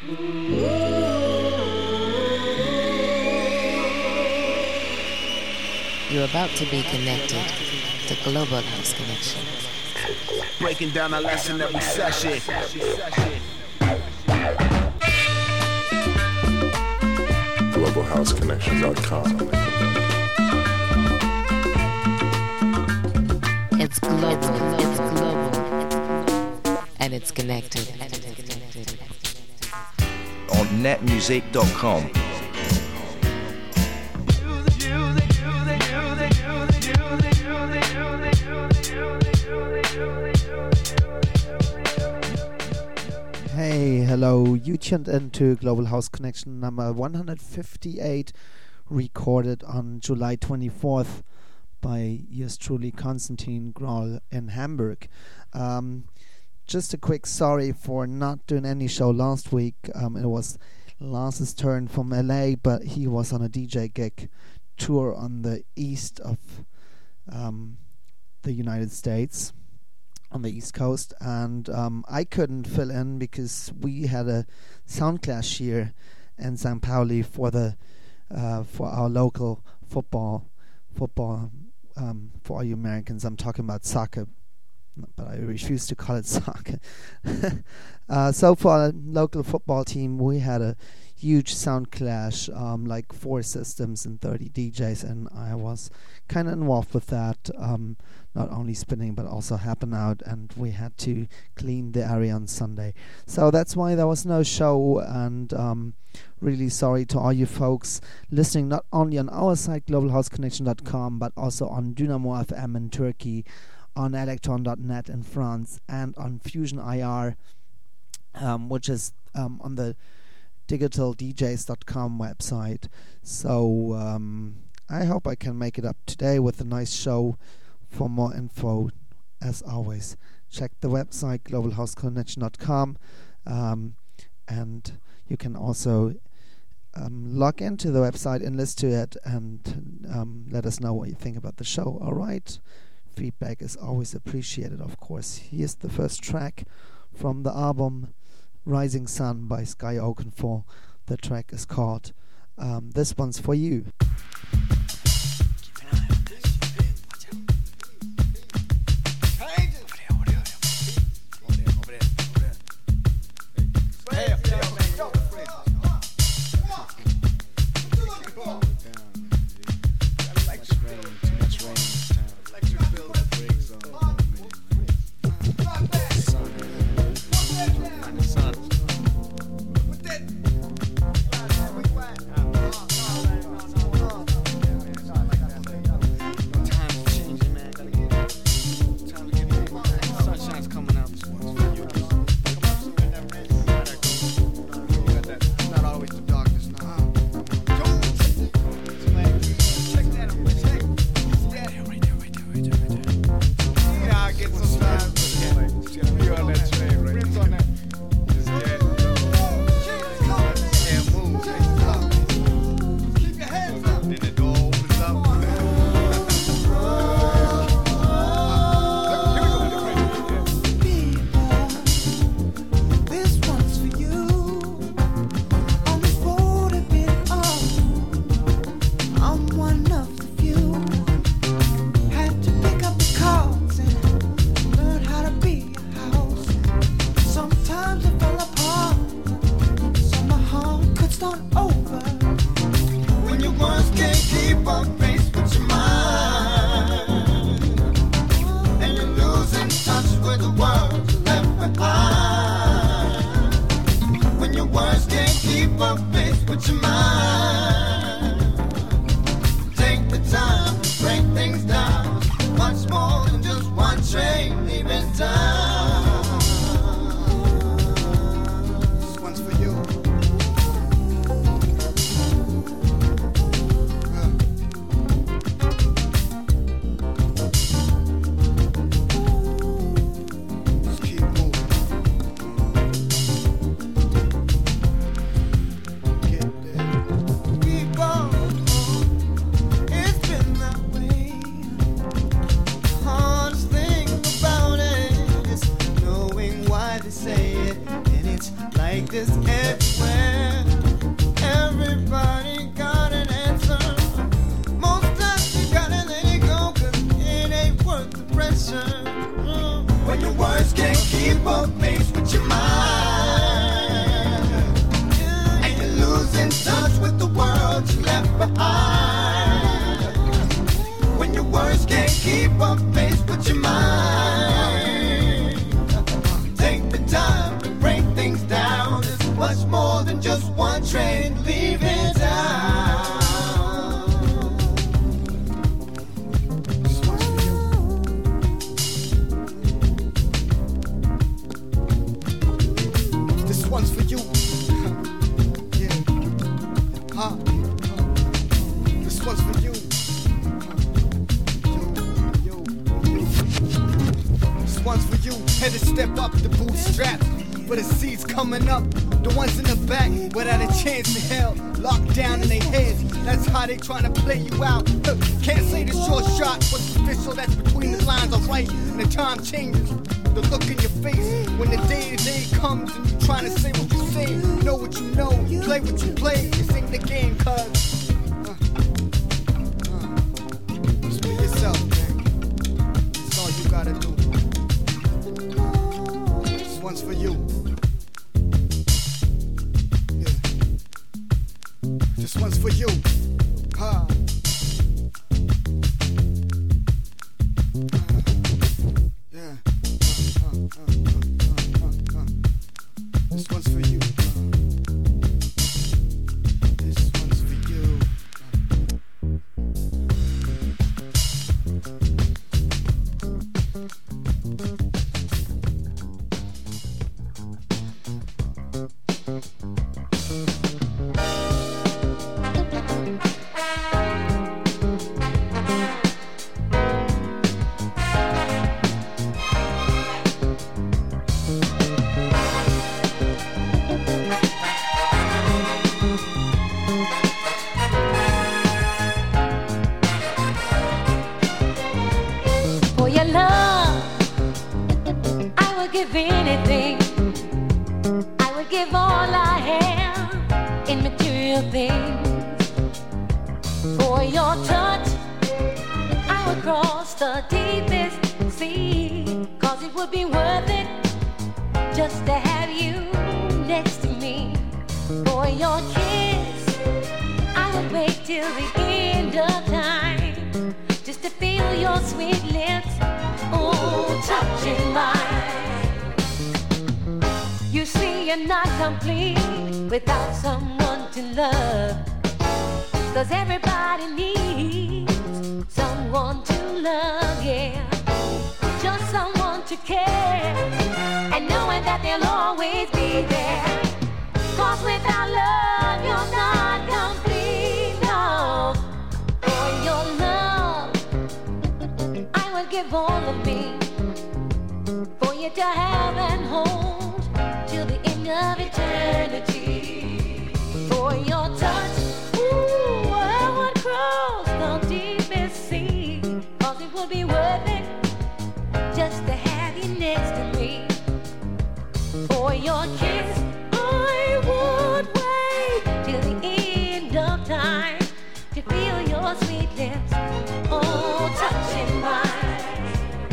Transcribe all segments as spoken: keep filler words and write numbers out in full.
You're about to be connected to Global House Connection. Breaking down a lesson every session. global house connection dot com. It's global, it's global, and it's connected. On net music dot com. Hey, hello, you tuned into Global House Connection number one hundred fifty-eight, recorded on July twenty-fourth by yours truly, Konstantin Groll in Hamburg. Um, just a quick sorry for not doing any show last week. Um, it was Lars's turn from L A, but he was on a D J gig tour on the east of um, the United States, on the East Coast, and um, I couldn't fill in because we had a sound clash here in Saint Pauli for the uh, for our local football football um, for all you Americans. I'm talking about soccer, but I refuse to call it soccer. uh, so for our local football team, we had a huge sound clash, um, like four systems and thirty D Js, and I was kind of involved with that. Um, not only spinning but also helping out, and we had to clean the area on Sunday. So that's why there was no show, and um, really sorry to all you folks listening not only on our site global house connection dot com but also on Dynamo F M in Turkey, on electron dot net in France, and on Fusion I R, um, which is um, on the digital d js dot com website. So um, I hope I can make it up today with a nice show. For more info, as always, check the website global house connection dot com, um, and you can also um, log into the website and listen to it, and um, let us know what you think about the show. All right, feedback is always appreciated, of course. Here's the first track from the album Rising Sun by Sky Oakenfold. The track is called um, This One's For You. Say it, and it's like like this everywhere. Everybody got an answer. Most times you gotta let it go, cause it ain't worth the pressure. Mm. When your words can't keep up pace with your mind, yeah, and you're losing touch with the world you left behind. When your words can't keep up pace with your mind, take the time to break things down. It's much more than just one train leaving town. This one's for you. Yeah. Huh. This one's for you. Yo, yo, yo. This one's for you. Had to step up the bootstraps for the seats coming up. The ones in the back without a chance in hell, locked down in their heads. That's how they trying to play you out. Look, can't say the short shot, what's official, that's between the lines, alright. And the time changes, the look in your face. When the day to day comes and you trying to say what you say, know what you know, play what you play. This ain't the game, cuz uh, uh, just be yourself, man. That's all you gotta do. This one's for you. This one's for you. Ha. Uh, yeah. Uh, uh, uh, uh, uh, uh. This one's for you. This one's for you. For your love, I would give anything. I would give all I have in material things. For your touch, I would cross the deepest sea. Cause it would be worth it just to have you next to me. For your kiss, I would wait till the end of time just to feel your sweet lips, oh, touching mine. You see, you're not complete without someone to love. Cause everybody needs someone to love, yeah. Just someone to care, and knowing that they'll always be there. Cause without love, you're not complete, no. For your love, I would give all of me, for you to have and hold till the end of eternity. For your touch, ooh, I would cross the deepest sea. Cause it would be worth it just to have you next to me. For your kiss, I would wait till the end of time to feel your sweet lips, oh, touching mine.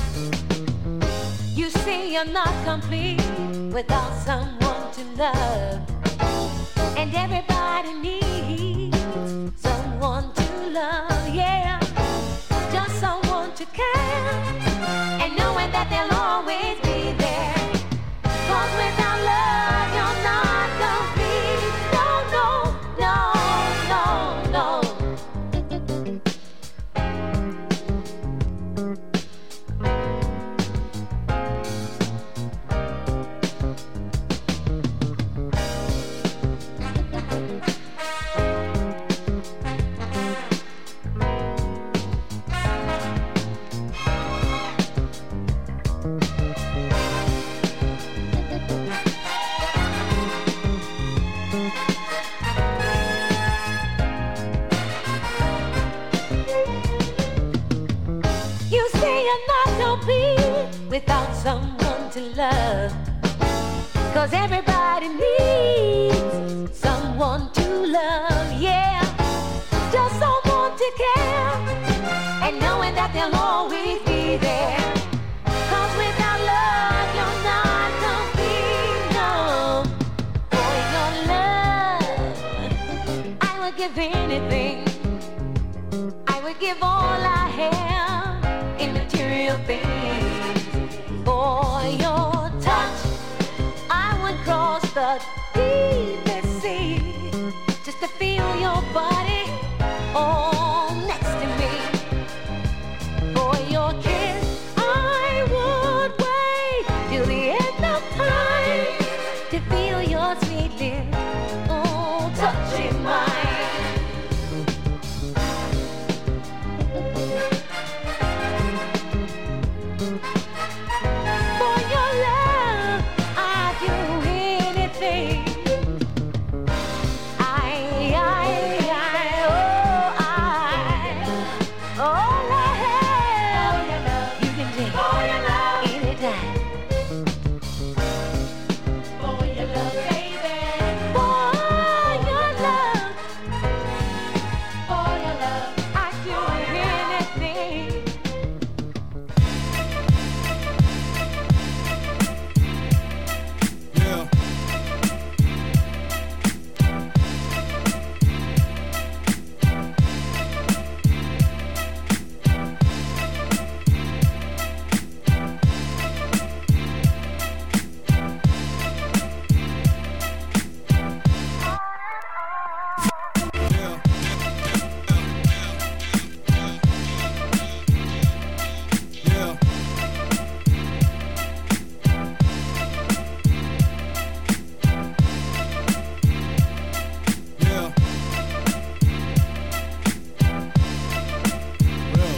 You see, you're not complete without someone to love. And everybody needs someone to love, yeah. Just someone to care, and knowing that they'll always be there. Cause without love, you're not complete. No, no, no, no, no. 'cause everybody needs someone to love, yeah. Just someone to care, and knowing that they'll always be there. 'Cause without love, you're not complete, no. For your love, I would give anything. I would give all I have in material things. For your touch, I would cross the deepest sea just to feel your body all next to me. For your kiss, I would wait till the end of time to feel your sweet lips, oh, touching mine. For your love, I'd do anything. I, I, I, oh, I, all I have, you can take anytime. For your love, baby. For your love, for your love, I'd do anything. Yeah. Yeah. Yeah. Real.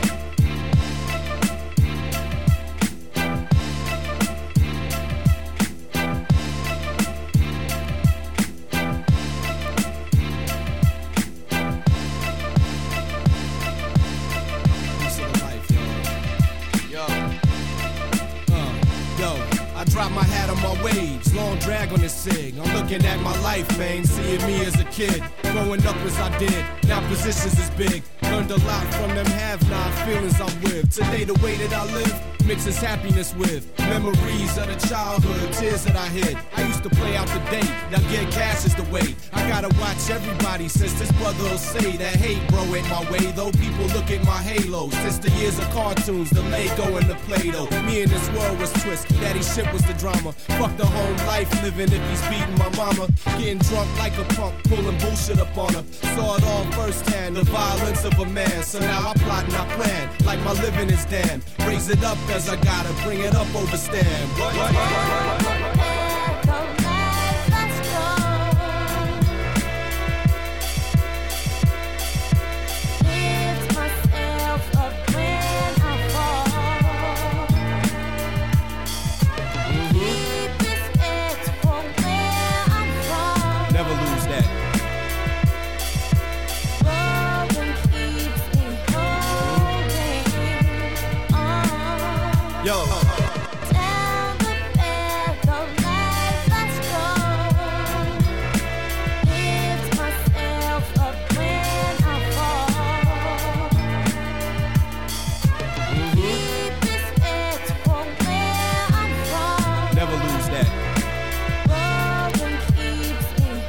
Piece of the life, yo. Yo. Uh, yo, I drop my hat on my waves, long drag on this sig. I'm looking at my life, man, seeing me as a kid. Growing up as I did, now positions is big. Learned a lot from them have-not feelings I'm with. Today the way that I live mixes happiness with memories of the childhood, tears that I hid. I used to play out the day, now get cash is the way. I gotta watch everybody since this brother will say that hate bro ain't my way. Though people look at my halo since the years of cartoons, the Lego and the Play-Doh. Me and this world was twist, daddy shit was the drama. Fuck the home life living if he's beating my mama. Getting drunk like a punk, pulling bullshit up on her. Saw it all firsthand, the violence of a man. So now I plot and I plan, like my living is damn. Raise it up as I gotta, bring it up over stand. What? What? What? What? Never lose that. Yo. Down the path of life let's go. Lift myself up when I fall. Deepest edge from where I'm from. Never lose that. Rolling keeps me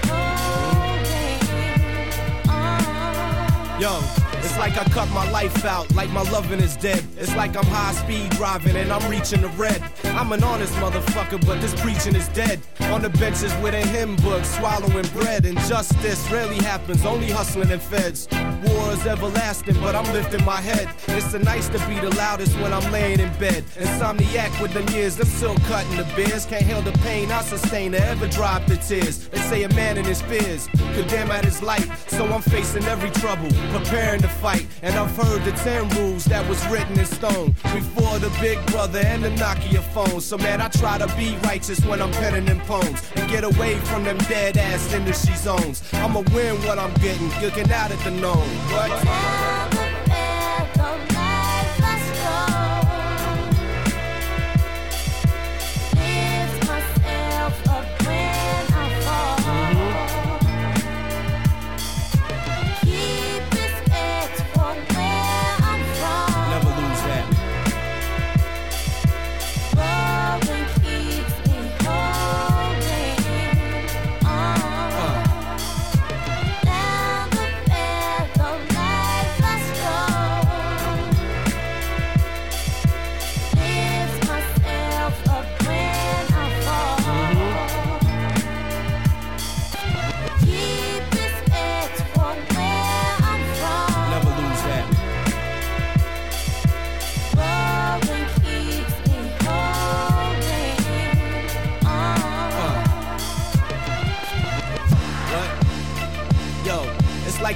holding on. Yo, it's like I cut my life out, like my loving is dead. It's like I'm high speed driving and I'm reaching the red. I'm an honest motherfucker, but this preaching is dead. On the benches with a hymn book, swallowing bread. Injustice rarely happens, only hustling and feds. War is everlasting, but I'm lifting my head. It's so nice to be the loudest when I'm laying in bed. Insomniac with them years, them still cutting the beers. Can't handle the pain I sustain to ever drop the tears. They say a man in his fears could dim at his light. So I'm facing every trouble, preparing to fight. And I've heard the ten rules that was written in stone before the Big Brother and the Nokia phone. So man, I try to be righteous when I'm penning them poems and get away from them dead ass industry zones. I'ma win what I'm getting, looking out at the known. What? Down the path of life let's go. Lift myself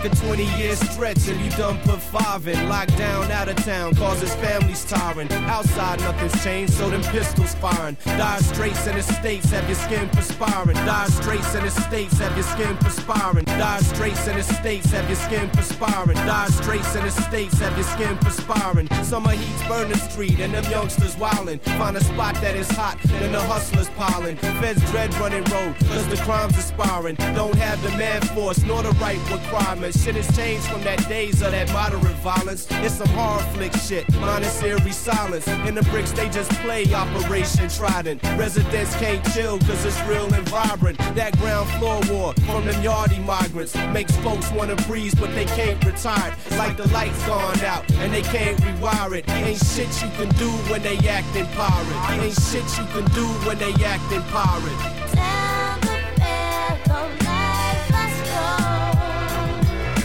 like a twenty year stretch, and you done put five in. Locked down out of town, causes families tiring. Outside nothing's changed, so them pistols firing. Dire straits and estates have your skin perspiring. Dire straits and estates have your skin perspiring. Dire straits and estates have your skin perspiring. Dire straits and estates have your skin perspiring. Summer heat's burn the street and them youngsters wildin'. Find a spot that is hot, then the hustlers piling. Feds dread running road, cause the crime's aspiring. Don't have the man force nor the right requirements. Shit has changed from that days of that moderate violence. It's some horror flick shit, minus eerie silence. In the bricks they just play Operation Trident. Residents can't chill cause it's real and vibrant. That ground floor war from them yardie migrants makes folks wanna breeze but they can't retire. Like the lights gone out and they can't rewire it. Ain't shit you can do when they actin' pirate. Ain't shit you can do when they actin' pirate. Down the path of life I stroll,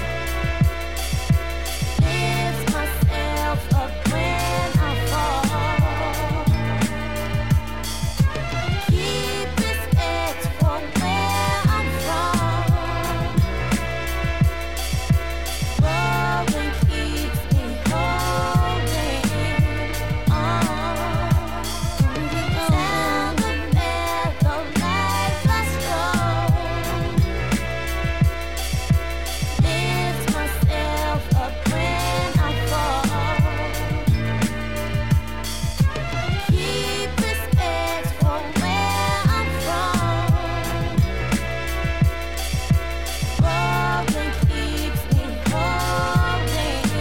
lift myself up when I fall, keep respect for where I'm from, rolling keeps me holding on. Down the path of life I stroll, lift myself up when I fall, keep respect for where I'm from, rolling keeps me holding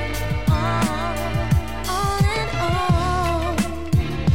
on, on and on.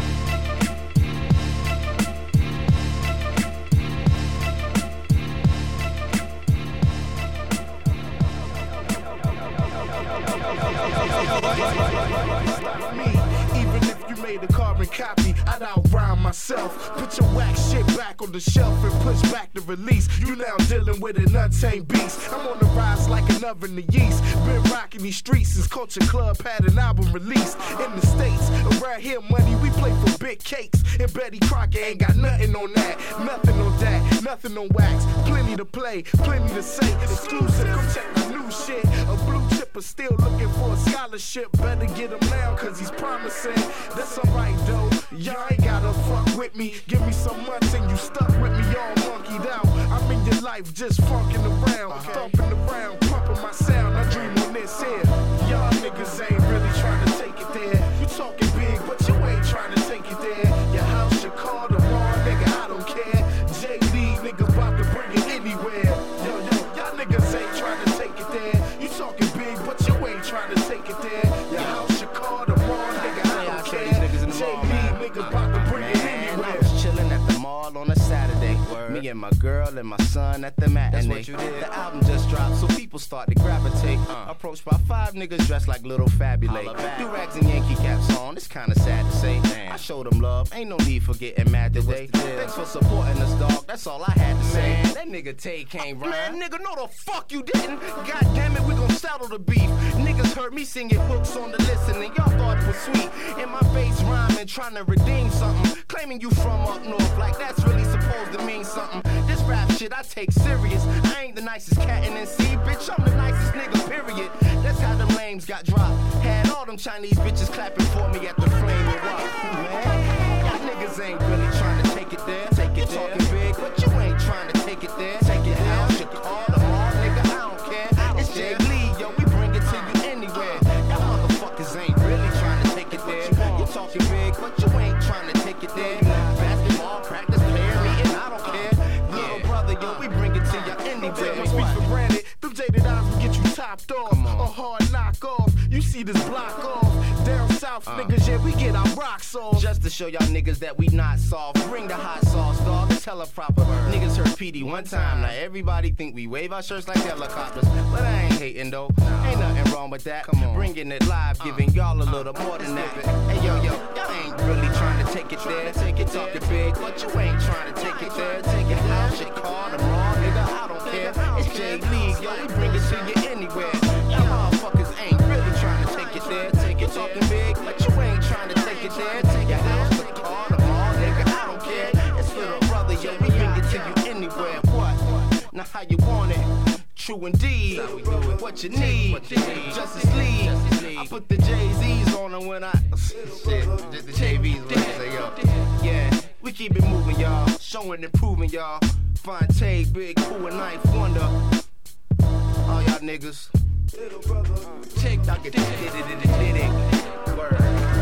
Me, even if you made a carbon copy, I'd outrhyme myself. Put your whack shit back on the shelf and push back the release. You now dealing with an untamed beast. I'm on the rise like an oven of yeast. Been rocking these streets since Culture Club had an album released. In the States, around here, money, we play for big cakes. And Betty Crocker ain't got nothing on that. Nothing on that, nothing on wax. Plenty to play, plenty to say. Exclusive, come check my new shit. A blue chipper still looking for a scholarship. Better get him now, cause he's promising. That's alright though, y'all ain't gotta fuck with me. Give me some months and you stuck with me all monkeyed out. I'm in your life just funkin' around, thumping around, pumping my sound. I dream on this here. Y'all niggas ain't really trying to take it there. You talking big, but you ain't trying to take it there. Your house, your car, the bar, nigga, I don't care. J D, nigga, about to bring it anywhere. Yo, yo, y'all niggas ain't trying to take it there. You talking big, but you ain't trying to take it there. Your house, your car, the bar, nigga, I don't care. J D, nigga, about to bring it anywhere. I was chillin' at the mall on a Saturday. Me and my girl and my son at the matinee. That's what you did. The album just dropped, so people start to gravitate. Uh. Approached by five niggas dressed like Little Fabulous. Do rags and Yankee caps on, it's kinda sad to say. Damn. I showed them love, ain't no need for getting mad today. Thanks for supporting us, dog, that's all I had to say. Man, that nigga Tay came round. Man, nigga, no the fuck you didn't. God damn it, we gon' settle the beef. Niggas heard me singing hooks on the listening. Y'all thought it was sweet. In my face rhyming, trying to redeem something. Claiming you from up north, like that's really supposed to mean something. This rap shit I take serious. I ain't the nicest cat in N C, bitch, I'm the nicest nigga, period. That's how them lames got dropped. Had all them Chinese bitches clapping for me at the Flaming Rock. Man, y'all niggas ain't really trying to take it there. Take it there. Talking big, but you ain't trying to take it there. Take it there. Shit, call them all, nigga, I don't care. It's Jay Lee, yo, we bring it to you anywhere. Y'all motherfuckers ain't really trying to take it there. You talking big, but you ain't trying to take it there. Basketball practice, player meeting, I don't care. Little brother, yo, we bring it to you anywhere. Take my speech for granted. Them jaded eyes will get you topped off. A hard knock off. You see this block off. Down south, uh. niggas, yeah, we get our rocks off. Just to show y'all niggas that we not soft. Bring the hot sauce, dog. Tell her proper. Niggas heard P D one time. Now everybody think we wave our shirts like helicopters. But I ain't hating though. Ain't nothing wrong with that. Come on. Bringing it live, giving y'all a little more than that. Hey, yo, yo, y'all ain't really trying to take it there. Take it, talking big, but you ain't trying to take it there. Take it out, shit, call them wrong, nigga. I don't care. It's J League, yo. We bring it to you anywhere. Y'all motherfuckers ain't really trying to take it there. Take it, talking big, but you ain't trying to take it there. Take it out, shit, call them wrong, nigga. I don't care. It's little brother, yo. We bring it to you anywhere. What? Now how you want it? True indeed. What you need, Justice League. I put the Jay-Z's on them when I shit, the J V's when I say yo. Yeah, we keep it moving, y'all. Showing and proving, y'all. Fine Tay, Big Cool and Ninth Wonder. All y'all niggas. Tick tock it, did it, did it, did it. Word.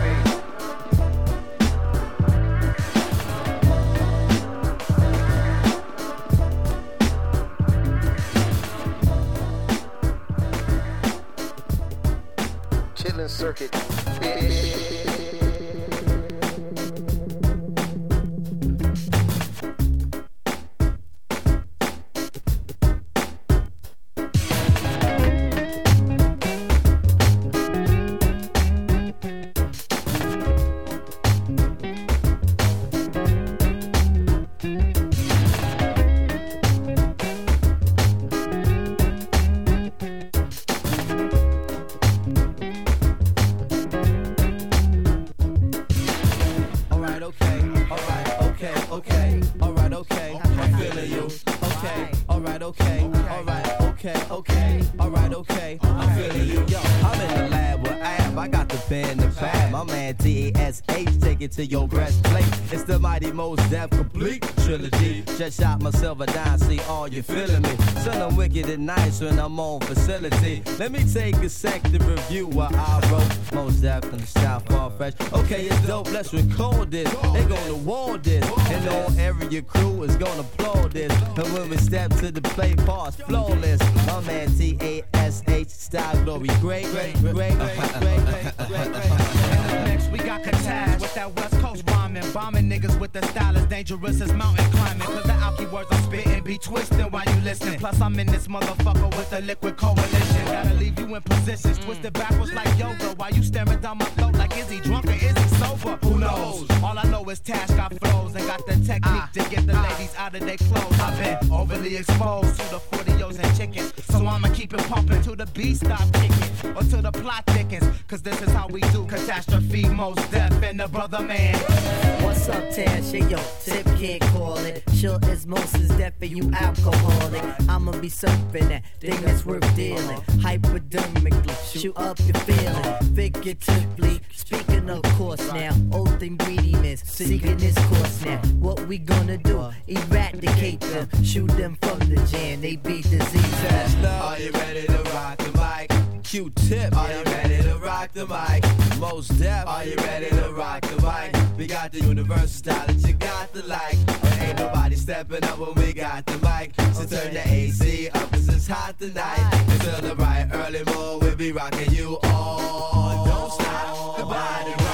Chillin' circuit. To your breastplate, it's the mighty Mos Def complete trilogy. Just shot myself a dime, see all you feeling me. Son, I'm wicked and nice when I'm on facility. Let me take a sec to review what I wrote. Mos Def and the style far fresh. Okay, it's dope, let's record this. They gonna want this, and all area crew is gonna applaud this. And when we step to the plate, pause flawless. My man T A S H style glory, great, great, great, great, great, great, great, great. Next we got Katash with that West Coast rhyming, bombing niggas with the style as dangerous as mountain climbing. Cause the alky words I'm spitting be twisting while you listen. Plus I'm in this motherfucker with the liquid coalition. Gotta leave you in positions, twisted backwards like yoga. While you staring down my throat like is he drunk or is he sober? Who knows? All I know is Tash got flows and got the technique to get the ladies out of their clothes. I've been overly exposed to the forty-os and chickens, so I'ma keep it pumping till the beat stop kicking or till the plot thickens. Cause this is how we do catastrophe, Mos Def and the brother man. What's up, Tash? Hey, yo, Tip can't call it. Chill as Moses Def and you alcoholic. I'ma be surfing that thing that's worth dealing. Hypodermically, shoot up your feeling. Figuratively, speaking of course now. Old ingredients, seeking this course now. What we gonna do? Eradicate them, shoot them from the jam. They beat disease. Are you ready to rock the mic? Q-Tip, are you ready to rock the mic? Mos Def, are you ready to rock the mic? We got the universal style that you got to like. But ain't nobody stepping up when we got the mic. So turn the A C up, cause it's hot tonight. Until the bright early morning, we'll be rocking you all. Don't stop, the body rock.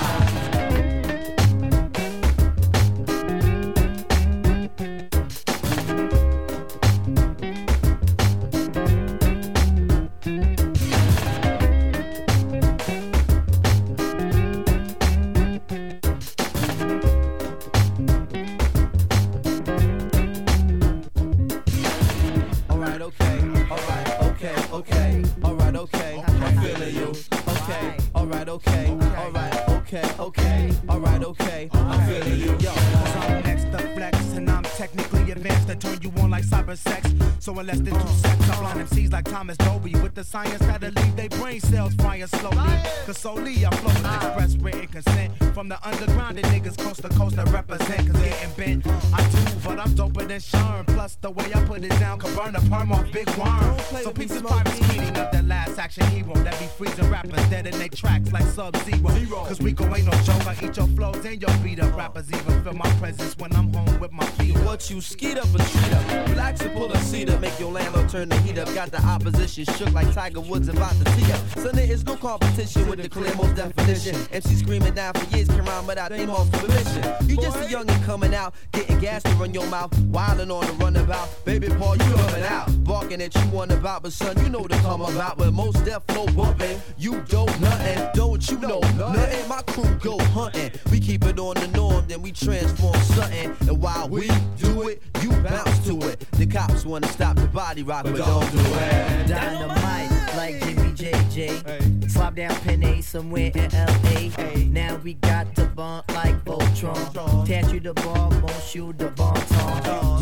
Okay, alright, okay, okay, alright, okay, I'm feeling you, yo. Cause I'm next to flex, and I'm technically advanced to turn you on like cyber sex. So in less than two seconds, I blind M Cs like Thomas Dolby with the science that'll leave they brain cells frying slowly. Cause solely I flow and express written consent from the underground and niggas coast to coast that represent. Cause getting bent, I do, but I'm doper than Sherm. Plus the way I put it down could burn a perm off Big Worm. So pieces pirates meeting of the last action hero that be freezing rappers dead in they tracks like Sub-Zero. Cause Rico ain't no joke, I eat your flows and your beat up. Rappers even feel my presence when I'm home with my feet up. What you skeet up and street up, relax and pull a seat up, make your landlord turn the heat up. Got the opposition shook like Tiger Woods about to tee up. So there is no competition with the clear most definition. M C screaming down for years, can rhyme without aim off permission. You just a youngin' coming out, getting gas to run your mouth, wildin' on the runabout. Baby Paul, you coming out, barking at you on about, but son, you know to come about. But Mos Def flow bumpin', you don't nothing, don't you know nothing. My crew go hunting, we keep it on the norm, then we transform something. And while we do it, you bounce to it. The cops wanna stop the body rock, but, but don't do it. Dynamite like Jimmy J J. Hey. Slop down Penny somewhere in L A. Hey. Now we got the bump like Voltron. Attach you the bomb, won't shoot the bomb song.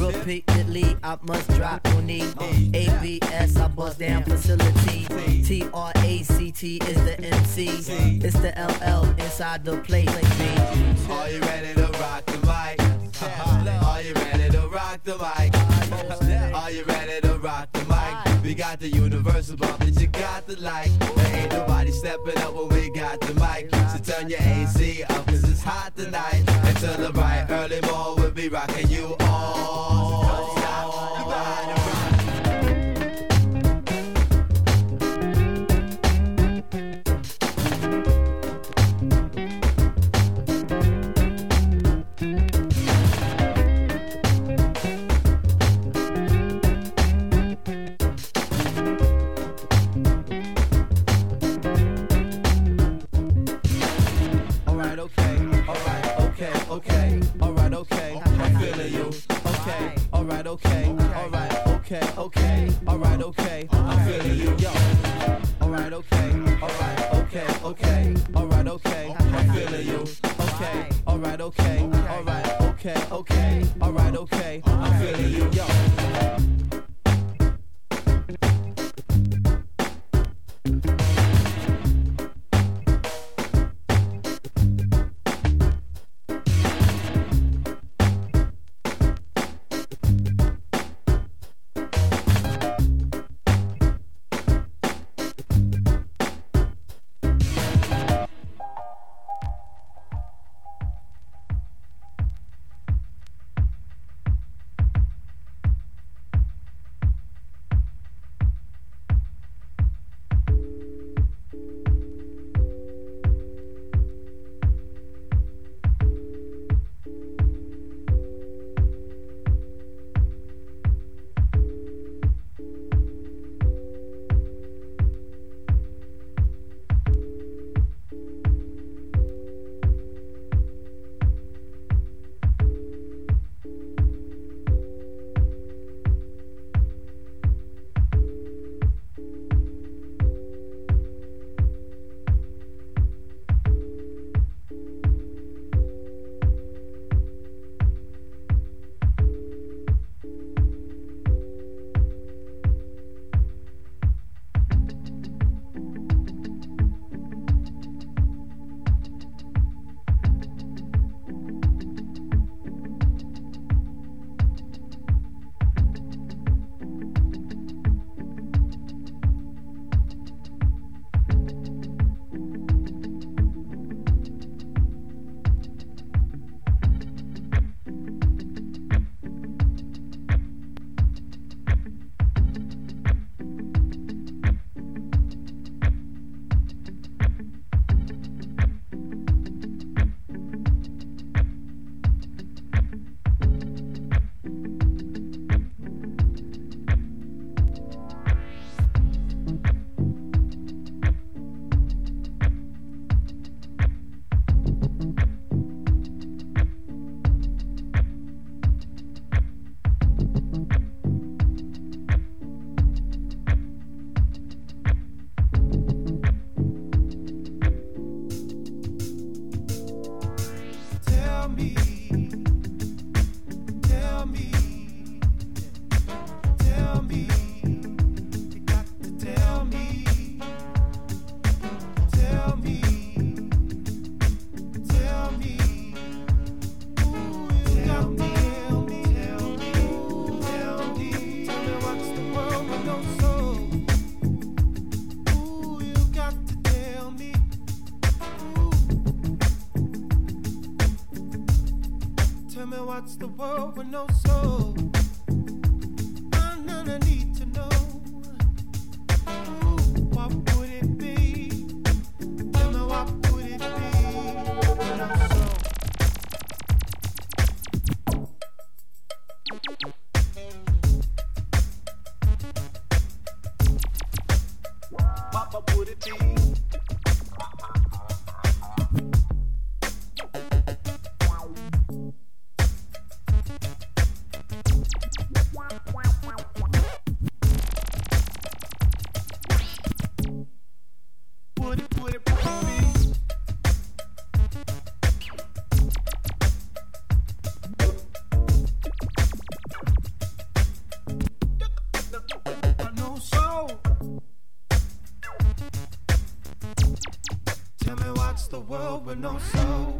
Repeatedly, I must drop on knee. A B S, I bust down facility. T R A C T is the M C. It's the L L inside the place. Are you ready to rock the mic? Are you ready to rock the mic? Are you ready to rock the mic? We got the universal bump that you got the like. There ain't nobody stepping up when we got the mic. So turn your A C up cause it's hot tonight. And to the right, early more we'll be rocking you all. Okay, alright, okay, okay, alright, okay, I'm feeling you, yo. Alright, okay, alright, okay, okay, alright, okay, I'm feeling you. Okay, alright, okay, alright, okay, okay, alright, okay, I'm feeling you, yo. What's the world with no soul? I none need to know. Ooh, what would it be? Tell me what would it be with no soul? What would it be? the world with no soul?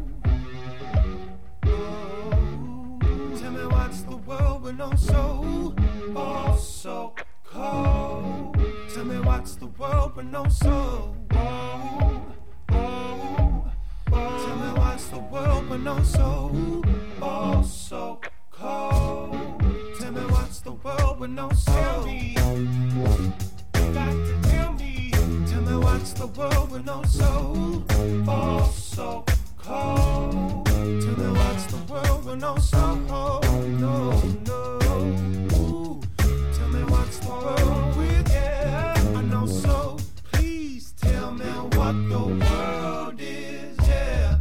Tell me what's the world with no soul? Oh, so cold. Tell me what's the world with no soul? Oh, oh, oh. Tell me what's the world with no soul? Oh, so cold. Tell me what's the world with no soul? Tell me. You got to tell me. Tell me what's the world with no soul? Oh, so cold. Tell me what's the world with no soul? No, no. Ooh. Tell me what's the world with, yeah, I know so. Please tell me what the world is, yeah.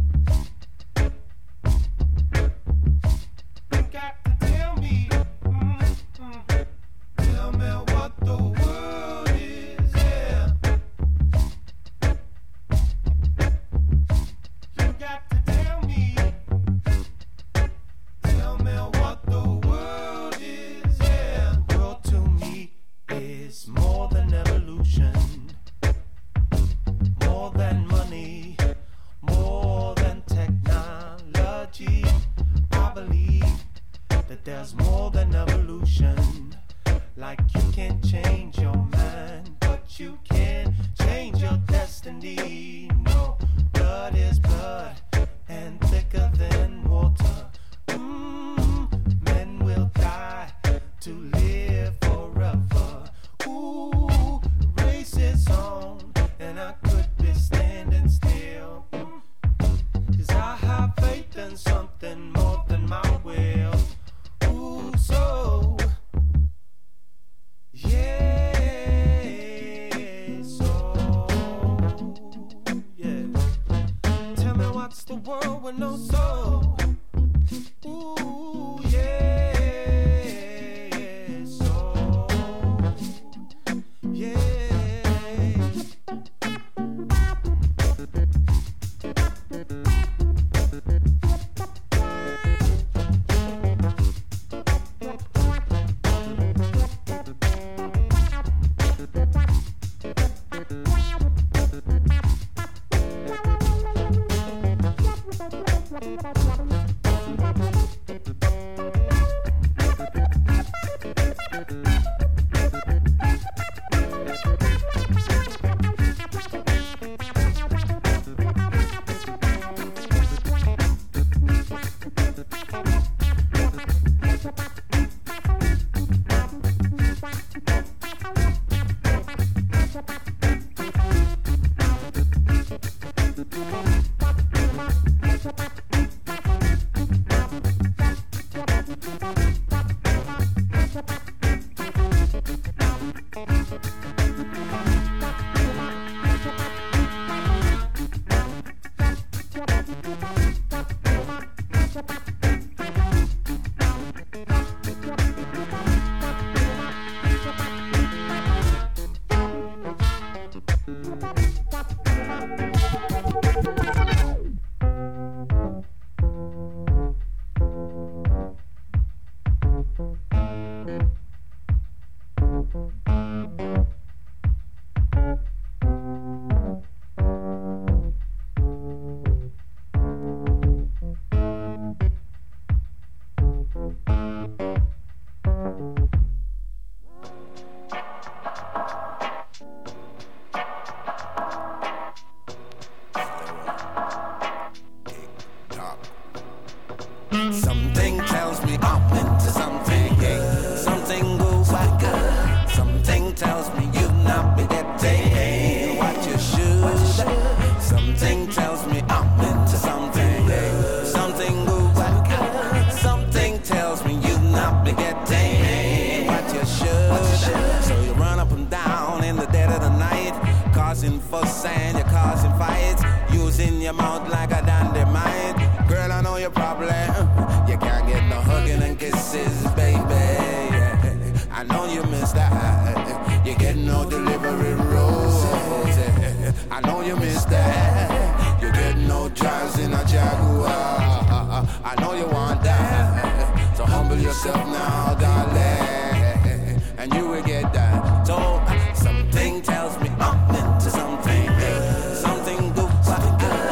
You got to tell me. Mm-hmm. Tell me what the world is, yeah. You got to tell me. Tell me what the world is, yeah. The world to me is more than evolution, more than money, more than technology. I believe that there's more than evolution. Like you can change your mind, but you can't change your destiny. No, blood is blood and thicker than water. Mm, men will die to live forever. Ooh, race is on, and I could be standing still. Mm, Cause I have faith in something more than my will. Ooh, so yeah, so yeah. Tell me what's the world with no soul? Ooh, yeah, so yeah. Something tells me I'm into something, yeah. Something goes like a, something tells me you've not been getting what you should. Something tells me I'm into something, yeah. Something goes like a, something tells me you've not been getting what you should. So you run up and down in the dead of the night, causing fuss and you're causing fights, using your mouth like a dynamite. Girl, I know your problem. You can't get no hugging and kisses, baby. Yeah. I know you miss that. You get no delivery rules. I know you miss that. You get no drives in a Jaguar. I know you want that. So humble yourself now, darling, and you will get that. So something tells me I'm into something. Something good, something good.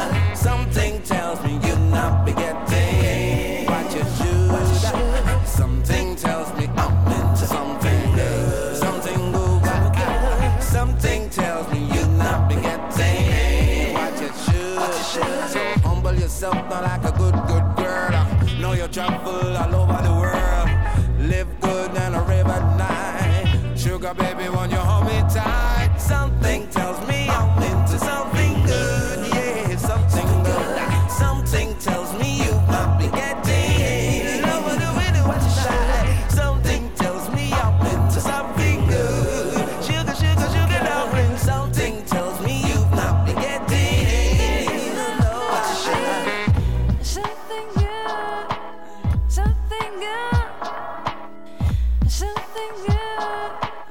all over the world. Live good and rave at night. Sugar baby, when you hold me tight, something tells me I'm into something good. Yeah, something good. Something tells me you might be getting over the window. What you shy? Something tells me I'm into something good. Sugar, sugar, sugar, darling. Something tells me you might be getting what you shy? Something good, something good, something good.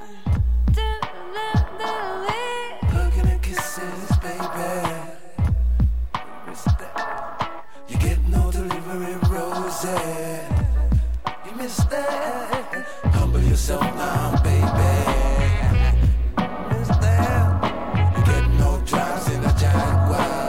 Hugging and kisses, baby. What's that? You get no delivery roses. You miss that. Humble yourself now, baby. Miss that. You get no drives in a Jaguar.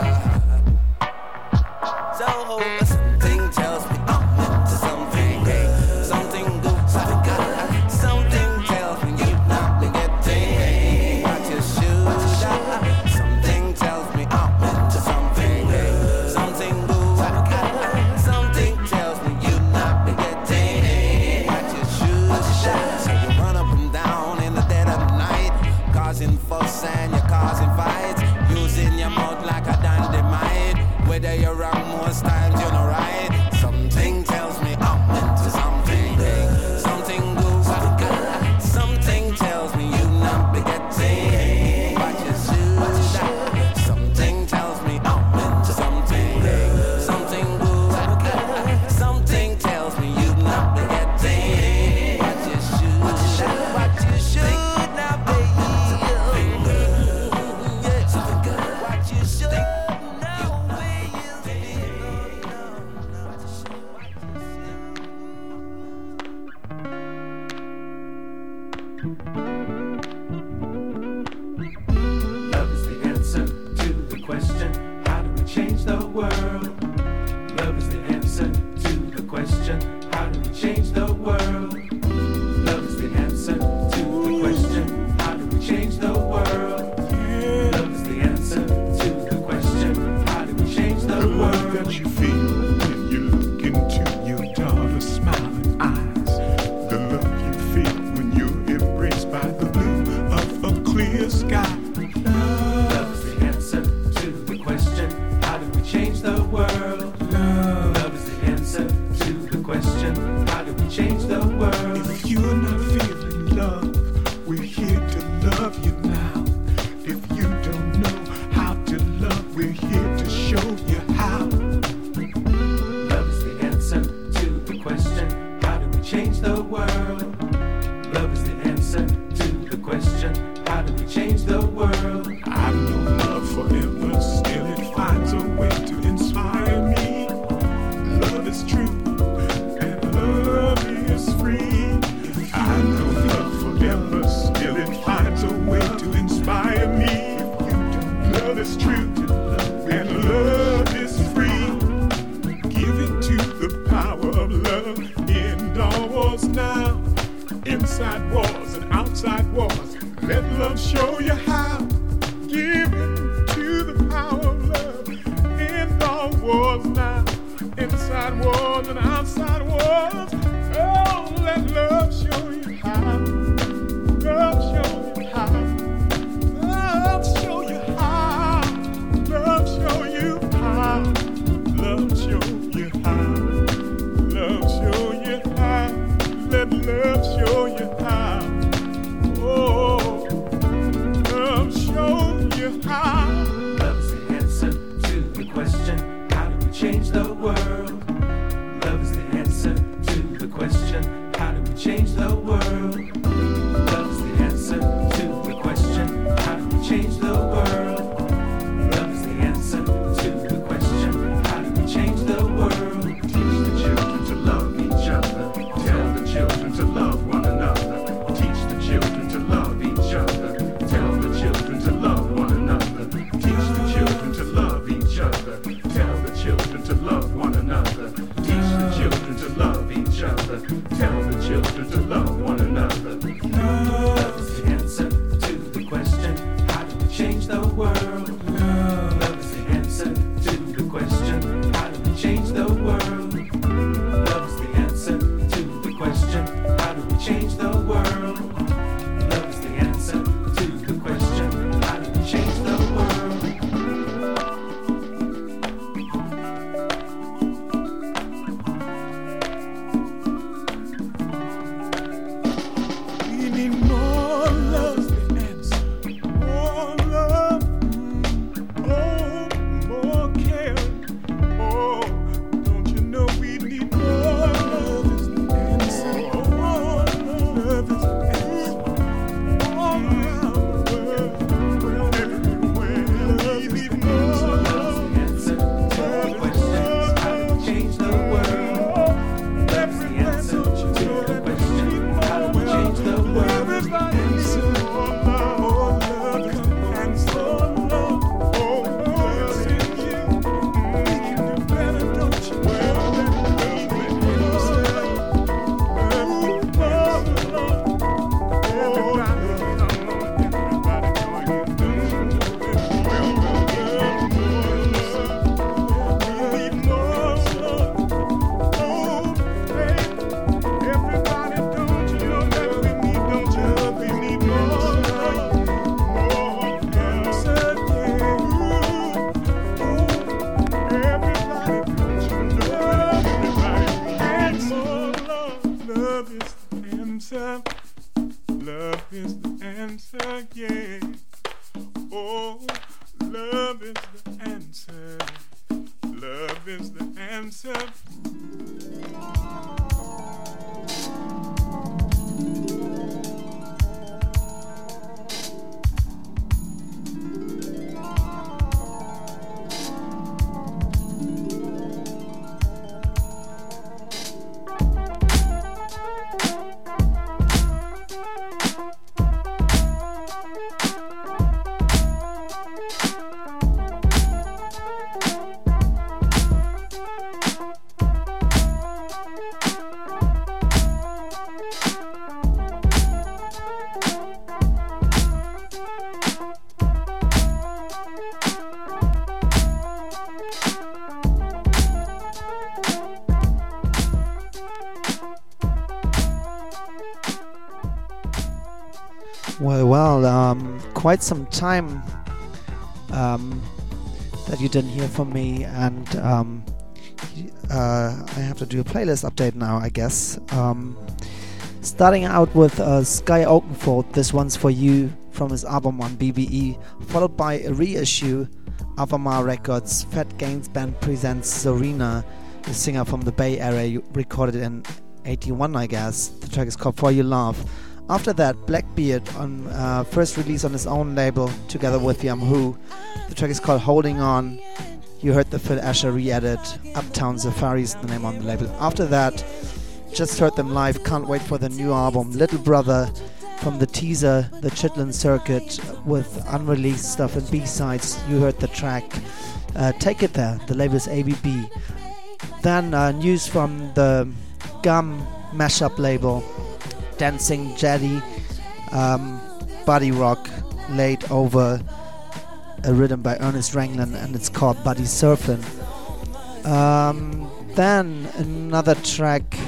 So something tells me I'm into something. Hey, something good, something good. Something tells me you've not been getting what you should. Something tells me I'm into something. Hey, something good. Something tells me you've not been getting what you should. So you run up and down in the dead of night, causing fuss and you're causing fights, using your mouth like a dynamite. Whether you're wrong most times, you're not right. Something tells me I'm into something. Hey, something good, something, something tells me you not be getting what you should. Something tells me I'm into something. Hey, something good, something tells me you not be getting what you should. What you should not be. Yeah, something good. What you should know. Love is the answer to the question, how do we change the world? Love is the answer to the question, how do we change the world? Love is the answer to the question, how do we change the world? Love is the answer to the question, how do we change the The world? love that you feel when you look into your daughter's smiling eyes. The love you feel when you're embraced by the blue of a clear sky. Love is the answer to the question, how do we change the world? Love is the answer to the question, how do we change the world? If you're not feeling love, we're here to love you now. If you don't know how to love, we're here to show you how. Love is the answer to the question, how do we change the world? Love is the answer to the question, how do we change the world? I know love forever, still it finds a way to inspire me. Love is true, and love is free. I know love forever, still it finds a way to inspire me. Love is true, and love is free. Give it to the power of love. End all wars now. Inside wars and outside wars. Let love show you how. Give it to the power of love. End all wars now. Inside wars and outside wars. Oh, let love show you how. Love show you how. Love show you how. Love show you how. Love show you how. Love show you how. Let love show you how. Oh, love show you how. Love is the answer to the question, how do we change the world? Love is the answer to the question, how do we change the world? Love is the answer to the question, how do we change the world? Love is the answer to the question, how do we change the world? Teach the children to love each other. Tell the children to love one another. Teach the children to love each other. Tell the children to love one another. Teach the children to love each other. Tell the children to love one another. Teach the children to love each other. Tell the children to love one another. Love is the answer to the question, how do we change the world? Love is the answer to the question, how do we change the world? Love is the answer Love is the answer. Love is the answer, yeah. Oh, love is the answer. Love is the answer. Well, well, um, quite some time um, that you didn't hear from me, and um, uh, I have to do a playlist update now, I guess. Um, starting out with uh, Sky Oakenfold, this one's for you, from his album on B B E, followed by a reissue, Avamar Records, Fat Gaines Band presents Zorina, the singer from the Bay Area, recorded in eighty-one, I guess. The track is called For You Love. After that, Blackbeard on uh, first release on his own label together with Yamhoo. The track is called Holding On. You heard the Phil Asher re-edit. Uptown Safari is the name on the label. After that, just heard them live. Can't wait for the new album. Little Brother from the teaser, the Chitlin Circuit, with unreleased stuff and B-sides. You heard the track uh, Take It There. The label is A B B. Then uh, news from the Gum mashup label. Dancing Jetty, um, Body Rock, laid over a rhythm by Ernest Ranglin, and it's called Buddy Surfin'. Um, then another track.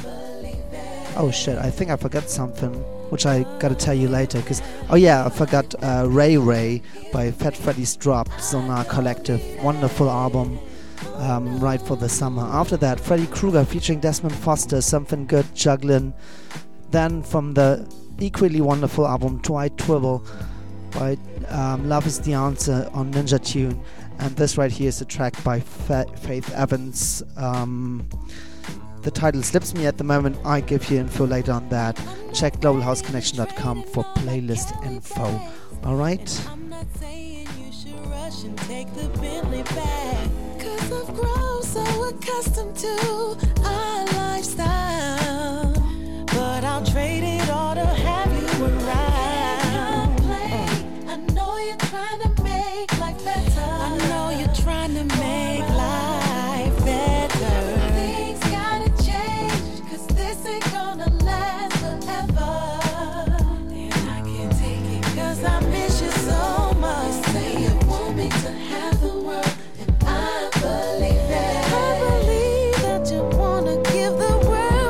Oh shit, I think I forgot something, which I gotta tell you later. Cause oh yeah, I forgot uh, Ray Ray by Fat Freddy's Drop, Sonar Collective, wonderful album. Um, right for the summer. After that, Freddy Krueger featuring Desmond Foster, Something Good, Juggling. Then from the equally wonderful album Dwight Twibble by um, Love Is The Answer on Ninja Tune. And this right here is a track by Fa- Faith Evans. Um, the title slips me at the moment. I give you info later on that. Check global house connection dot com for playlist info. Alright? I'm not saying you should rush and take the Bentley back, 'cause I've grown so accustomed to our lifestyle. But I'll trade it all to have you around. Play. I know you're trying to make life better. I know you're trying to make life better. Things gotta change, 'cause this ain't gonna last forever. And I can't take it, 'cause I miss you so much. You say you want me to have the world, and I believe it. I believe that you wanna give the world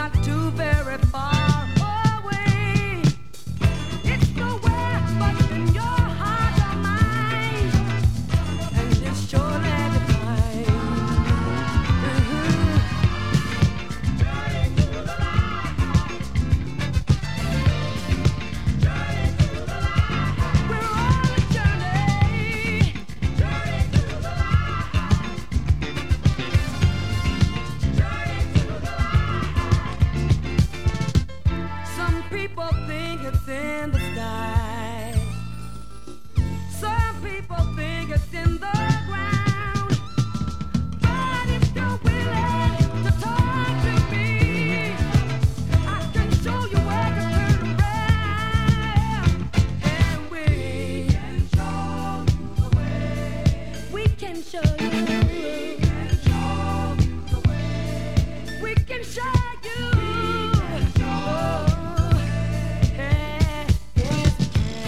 not too very far away. It's nowhere but in your heart or mind, and it's surely divine. Mhm. Journey to the lighthouse. Journey to the lighthouse. We're on a journey. Journey to the lighthouse. Journey to the lighthouse. Some people think it's in the sky. Some people think it's in the ground. But if you're willing to talk to me, I can show you where to turn around. And we can show you the way. We can show you. We can show you. Oh, yeah, yes, we can.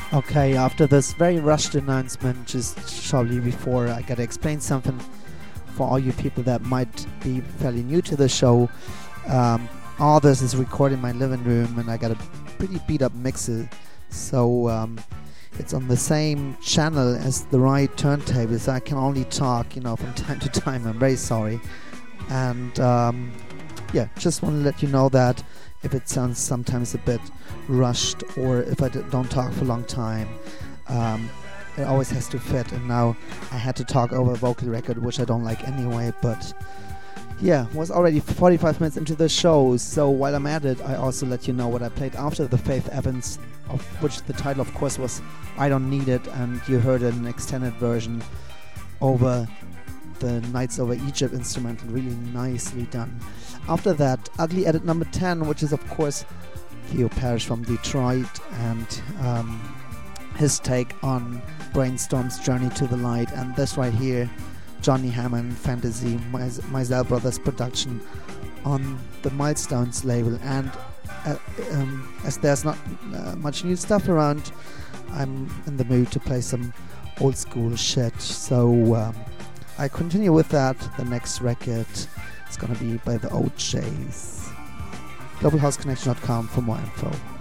Okay, after this very rushed announcement, just shortly before, I gotta explain something for all you people that might be fairly new to the show. Um, all this is recorded in my living room, and I got a pretty beat up mixer, so um, it's on the same channel as the right turntable, so I can only talk, you know, from time to time. I'm very sorry, and um, yeah, just want to let you know that if it sounds sometimes a bit rushed, or if I d- don't talk for a long time, um, it always has to fit. And now I had to talk over a vocal record, which I don't like anyway, but yeah, was already forty-five minutes into the show. So while I'm at it, I also let you know what I played after the Faith Evans, of which the title of course was I Don't Need It, and you heard an extended version over the Nights Over Egypt instrumental, really nicely done. After that, Ugly Edit number ten, which is of course Theo Parrish from Detroit, and um, his take on Brainstorm's Journey to the Light, and this right here, Johnny Hammond Fantasy, Mizell Brothers production on the Milestones label. And uh, um, as there's not uh, much new stuff around, I'm in the mood to play some old school shit, so um, I continue with that. The next record is gonna be by the O Js. global house connection dot com for more info.